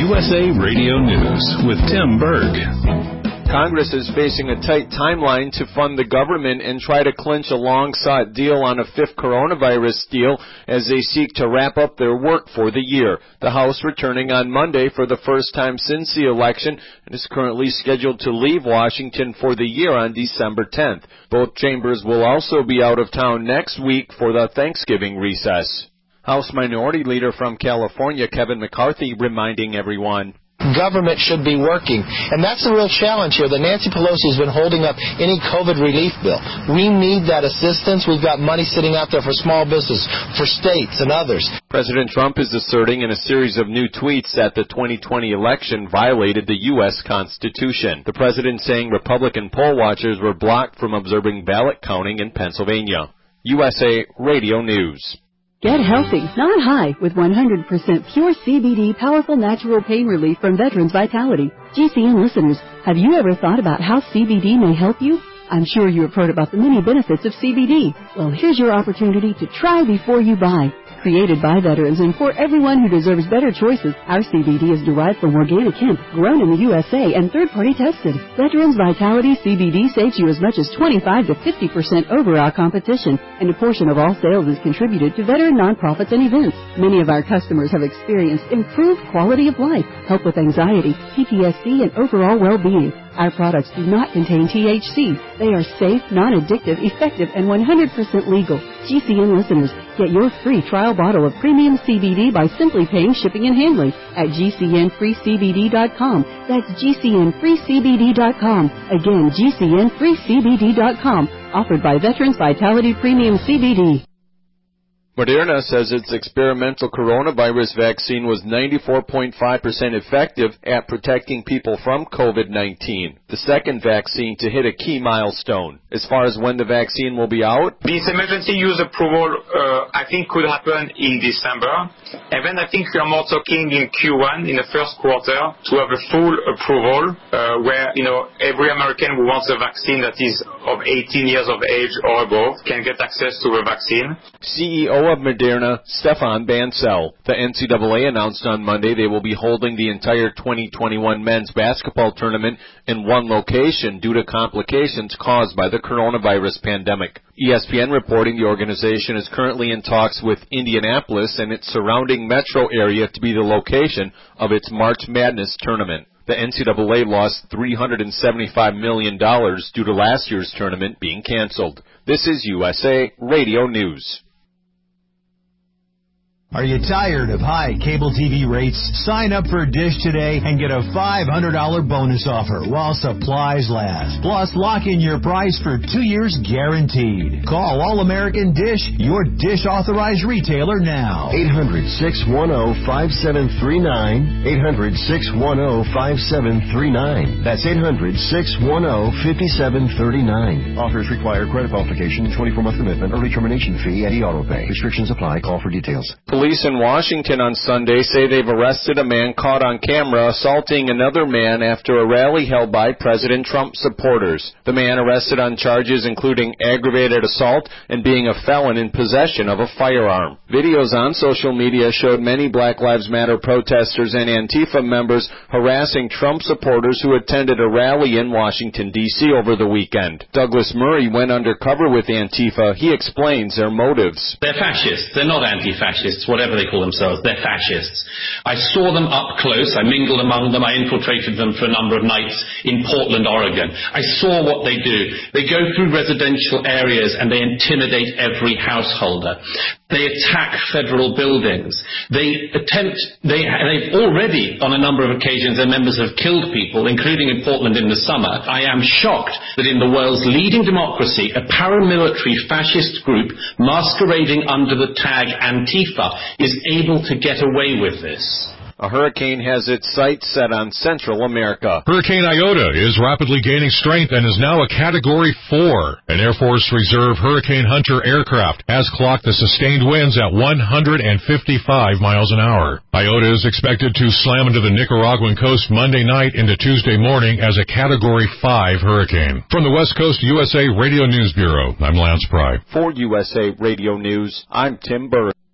USA Radio News with Tim Berg. Congress is facing a tight timeline to fund the government and try to clinch a long-sought deal on a fifth coronavirus deal as they seek to wrap up their work for the year. The House returning on Monday for the first time since the election and is currently scheduled to leave Washington for the year on December 10th. Both chambers will also be out of town next week for the Thanksgiving recess. House Minority Leader from California, Kevin McCarthy, reminding everyone, government should be working. And that's the real challenge here, that Nancy Pelosi has been holding up any COVID relief bill. We need that assistance. We've got money sitting out there for small business, for states and others. President Trump is asserting in a series of new tweets that the 2020 election violated the U.S. Constitution. The president saying Republican poll watchers were blocked from observing ballot counting in Pennsylvania. USA Radio News. Get healthy, not high, with 100% pure CBD powerful natural pain relief from Veterans Vitality. GCN listeners, have you ever thought about how CBD may help you? I'm sure you have heard about the many benefits of CBD. Well, here's your opportunity to try before you buy. Created by veterans and for everyone who deserves better choices, our CBD is derived from organic hemp, grown in the USA and third-party tested. Veterans Vitality CBD saves you as much as 25 to 50% over our competition, and a portion of all sales is contributed to veteran nonprofits and events. Many of our customers have experienced improved quality of life, help with anxiety, PTSD, and overall well-being. Our products do not contain THC. They are safe, non-addictive, effective, and 100% legal. GCN listeners, get your free trial bottle of premium CBD by simply paying shipping and handling at GCNFreeCBD.com. That's GCNFreeCBD.com. Again, GCNFreeCBD.com. Offered by Veterans Vitality Premium CBD. Moderna says its experimental coronavirus vaccine was 94.5% effective at protecting people from COVID-19, the second vaccine to hit a key milestone. As far as when the vaccine will be out, this emergency use approval, I think, could happen in December. And then I think we are more talking in Q1, in the first quarter, to have a full approval where, every American who wants a vaccine that is of 18 years of age or above can get access to the vaccine. CEO of Moderna, Stéphane Bancel. The NCAA announced on Monday they will be holding the entire 2021 men's basketball tournament in one location due to complications caused by the coronavirus pandemic. ESPN reporting the organization is currently in talks with Indianapolis and its surrounding metro area to be the location of its March Madness tournament. The NCAA lost $375 million due to last year's tournament being canceled. This is USA Radio News. Are you tired of high cable TV rates? Sign up for Dish today and get a $500 bonus offer while supplies last. Plus, lock in your price for 2 years guaranteed. Call All-American Dish, your Dish authorized retailer now. 800-610-5739. 800-610-5739. That's 800-610-5739. Offers require credit qualification, 24-month commitment, early termination fee, and auto pay. Restrictions apply. Call for details. Police in Washington on Sunday say they've arrested a man caught on camera assaulting another man after a rally held by President Trump supporters. The man arrested on charges including aggravated assault and being a felon in possession of a firearm. Videos on social media showed many Black Lives Matter protesters and Antifa members harassing Trump supporters who attended a rally in Washington, D.C. over the weekend. Douglas Murray went undercover with Antifa. He explains their motives. They're fascists. They're not anti-fascists. Whatever they call themselves, they're fascists. I saw them up close, I mingled among them, I infiltrated them for a number of nights in Portland, Oregon. I saw what they do. They go through residential areas and they intimidate every householder. They attack federal buildings. They've already, on a number of occasions, their members have killed people, including in Portland in the summer. I am shocked that in the world's leading democracy, a paramilitary fascist group masquerading under the tag Antifa is able to get away with this. A hurricane has its sights set on Central America. Hurricane Iota is rapidly gaining strength and is now a Category 4. An Air Force Reserve Hurricane Hunter aircraft has clocked the sustained winds at 155 miles an hour. Iota is expected to slam into the Nicaraguan coast Monday night into Tuesday morning as a Category 5 hurricane. From the West Coast USA Radio News Bureau, I'm Lance Pry. For USA Radio News, I'm Tim Burr.